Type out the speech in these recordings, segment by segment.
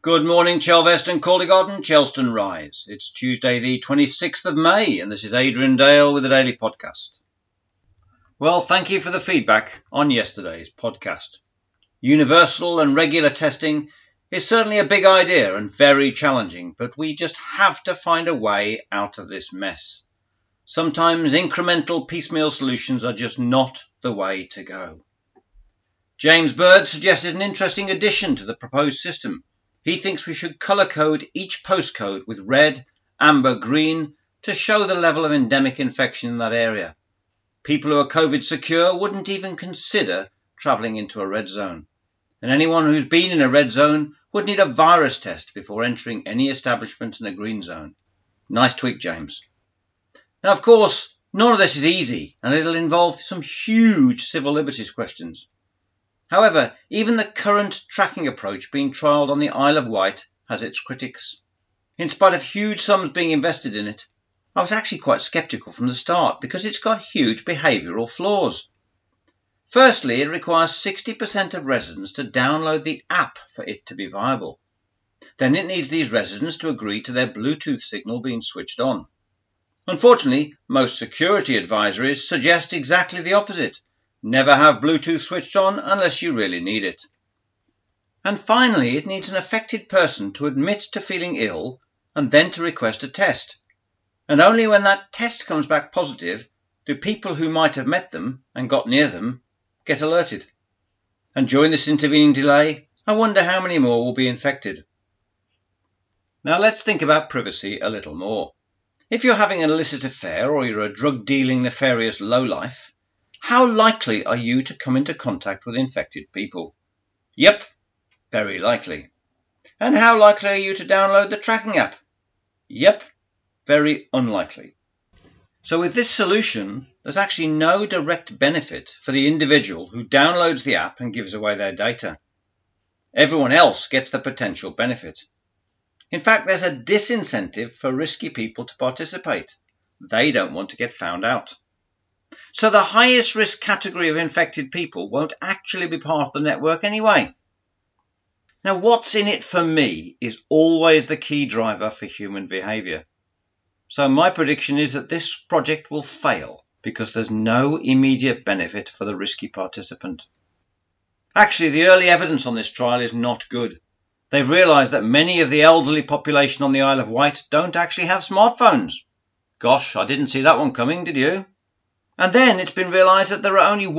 Good morning, Chelvest and Caldergarden, Chelston Rise. It's Tuesday the 26th of May, and this is Adrian Dale with the Daily Podcast. Well, thank you for the feedback on yesterday's podcast. Universal and regular testing is certainly a big idea and very challenging, but we just have to find a way out of this mess. Sometimes incremental piecemeal solutions are just not the way to go. James Bird suggested an interesting addition to the proposed system. He thinks we should colour code each postcode with red, amber, green to show the level of endemic infection in that area. People who are COVID secure wouldn't even consider travelling into a red zone. And anyone who's been in a red zone would need a virus test before entering any establishment in a green zone. Nice tweak, James. Now, of course, none of this is easy, and it'll involve some huge civil liberties questions. However, even the current tracking approach being trialled on the Isle of Wight has its critics. In spite of huge sums being invested in it, I was actually quite sceptical from the start because it's got huge behavioural flaws. Firstly, it requires 60% of residents to download the app for it to be viable. Then it needs these residents to agree to their Bluetooth signal being switched on. Unfortunately, most security advisories suggest exactly the opposite. Never have Bluetooth switched on unless you really need it. And finally, it needs an affected person to admit to feeling ill and then to request a test. And only when that test comes back positive do people who might have met them and got near them get alerted. And during this intervening delay, I wonder how many more will be infected. Now let's think about privacy a little more. If you're having an illicit affair or you're a drug-dealing nefarious lowlife, how likely are you to come into contact with infected people? Yep, very likely. And how likely are you to download the tracking app? Yep, very unlikely. So with this solution, there's actually no direct benefit for the individual who downloads the app and gives away their data. Everyone else gets the potential benefit. In fact, there's a disincentive for risky people to participate. They don't want to get found out. So the highest risk category of infected people won't actually be part of the network anyway. Now, what's in it for me is always the key driver for human behaviour. So my prediction is that this project will fail because there's no immediate benefit for the risky participant. Actually, the early evidence on this trial is not good. They've realised that many of the elderly population on the Isle of Wight don't actually have smartphones. Gosh, I didn't see that one coming, did you? And then it's been realised that there are only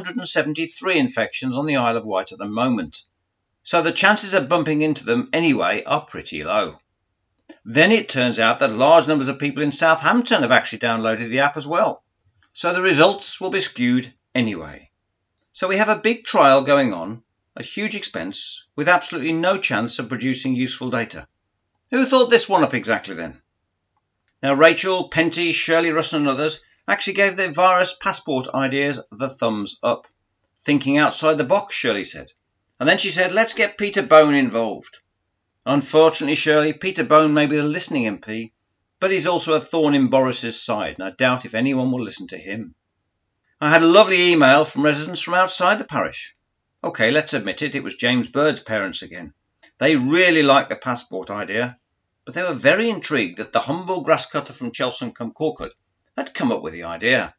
173 infections on the Isle of Wight at the moment. So the chances of bumping into them anyway are pretty low. Then it turns out that large numbers of people in Southampton have actually downloaded the app as well. So the results will be skewed anyway. So we have a big trial going on, at huge expense, with absolutely no chance of producing useful data. Who thought this one up exactly then? Now Rachel, Penty, Shirley Russell and others actually gave their virus passport ideas the thumbs up. Thinking outside the box, Shirley said. And then she said, let's get Peter Bone involved. Unfortunately, Shirley, Peter Bone may be the listening MP, but he's also a thorn in Boris's side, and I doubt if anyone will listen to him. I had a lovely email from residents from outside the parish. OK, let's admit it was James Bird's parents again. They really liked the passport idea, but they were very intrigued that the humble grass cutter from Chelston-cum-Corkut had come up with the idea.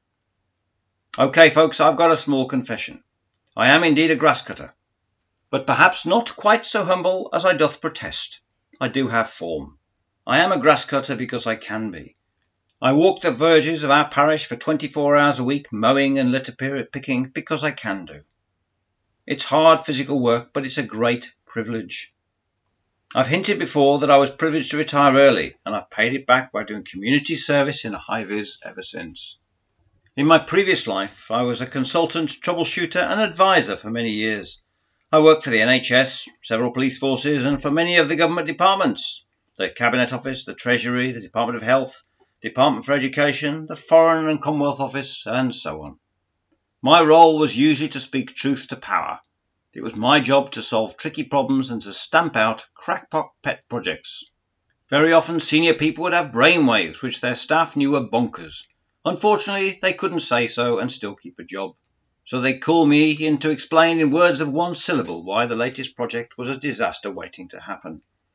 OK, folks, I've got a small confession. I am indeed a grass cutter, but perhaps not quite so humble as I doth protest. I do have form. I am a grass cutter because I can be. I walk the verges of our parish for 24 hours a week, mowing and litter picking because I can do. It's hard physical work, but it's a great privilege. I've hinted before that I was privileged to retire early, and I've paid it back by doing community service in a high-vis ever since. In my previous life, I was a consultant, troubleshooter and advisor for many years. I worked for the NHS, several police forces and for many of the government departments, the Cabinet Office, the Treasury, the Department of Health, Department for Education, the Foreign and Commonwealth Office and so on. My role was usually to speak truth to power. It was my job to solve tricky problems and to stamp out crackpot pet projects. Very often senior people would have brainwaves which their staff knew were bonkers. Unfortunately, they couldn't say so and still keep a job. So they called me in to explain in words of one syllable why the latest project was a disaster waiting to happen.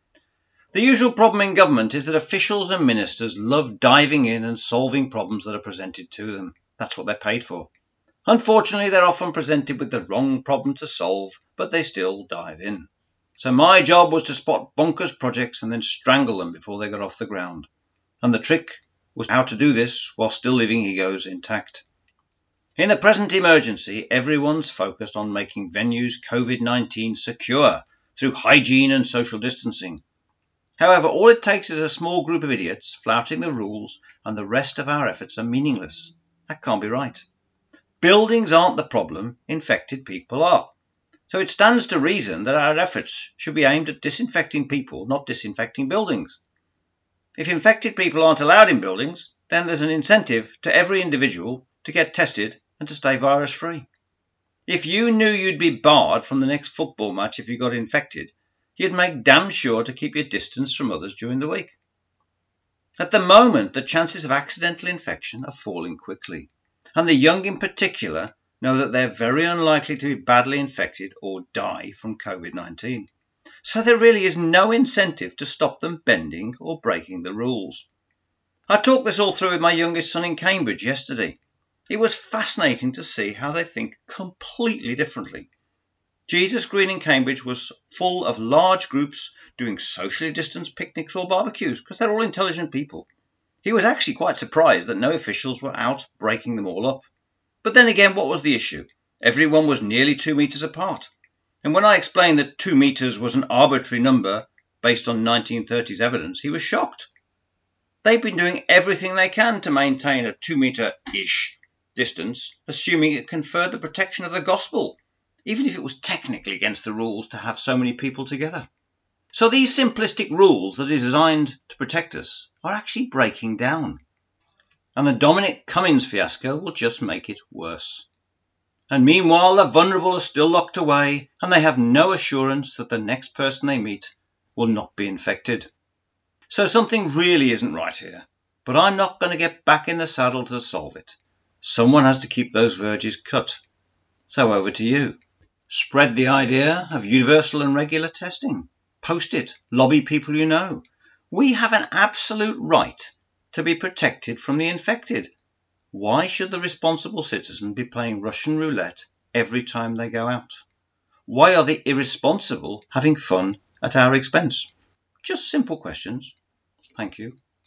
The usual problem in government is that officials and ministers love diving in and solving problems that are presented to them. That's what they're paid for. Unfortunately, they're often presented with the wrong problem to solve, but they still dive in. So my job was to spot bonkers projects and then strangle them before they got off the ground. And the trick was how to do this while still leaving egos intact. In the present emergency, everyone's focused on making venues COVID-19 secure through hygiene and social distancing. However, all it takes is a small group of idiots flouting the rules, and the rest of our efforts are meaningless. That can't be right. Buildings aren't the problem, infected people are. So it stands to reason that our efforts should be aimed at disinfecting people, not disinfecting buildings. If infected people aren't allowed in buildings, then there's an incentive to every individual to get tested and to stay virus-free. If you knew you'd be barred from the next football match if you got infected, you'd make damn sure to keep your distance from others during the week. At the moment, the chances of accidental infection are falling quickly, and the young in particular know that they're very unlikely to be badly infected or die from COVID-19. So there really is no incentive to stop them bending or breaking the rules. I talked this all through with my youngest son in Cambridge yesterday. It was fascinating to see how they think completely differently. Jesus Green in Cambridge was full of large groups doing socially distanced picnics or barbecues because they're all intelligent people. He was actually quite surprised that no officials were out breaking them all up. But then again, what was the issue? Everyone was nearly 2 meters apart. And when I explained that 2 meters was an arbitrary number based on 1930s evidence, he was shocked. They've been doing everything they can to maintain a 2 meter-ish distance, assuming it conferred the protection of the gospel, even if it was technically against the rules to have so many people together. So these simplistic rules that are designed to protect us are actually breaking down. And the Dominic Cummings fiasco will just make it worse. And meanwhile, the vulnerable are still locked away, and they have no assurance that the next person they meet will not be infected. So something really isn't right here, but I'm not going to get back in the saddle to solve it. Someone has to keep those verges cut. So over to you. Spread the idea of universal and regular testing. Post it. Lobby people you know. We have an absolute right to be protected from the infected. Why should the responsible citizen be playing Russian roulette every time they go out? Why are the irresponsible having fun at our expense? Just simple questions. Thank you.